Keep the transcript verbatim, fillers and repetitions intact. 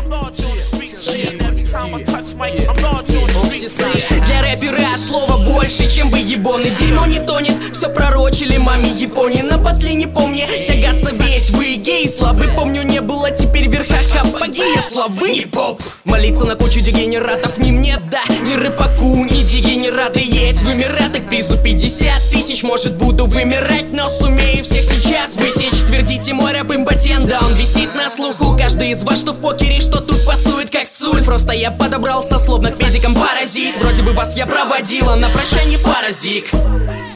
Для рэпера слова больше, чем выебоны. Дерьмо не тонет, все пророчили маме Японии. На батле не помни тягаться, ведь вы геи слабы. Помню, не было, теперь в верхах апогея славы. Не поп, молиться на кучу дегенератов не мне, да. Ни рыбаку, ни дегенераты есть вымирать. К призу пятьдесят тысяч, может буду вымирать, но сумею всех сейчас высечь. Твердите, мой рэп импотент, да он висит на слуху. Каждый из вас, что в покере, что тут пасует как суль. Просто я подобрался, словно к педикам паразит. Вроде бы вас я проводила на прощание, паразик.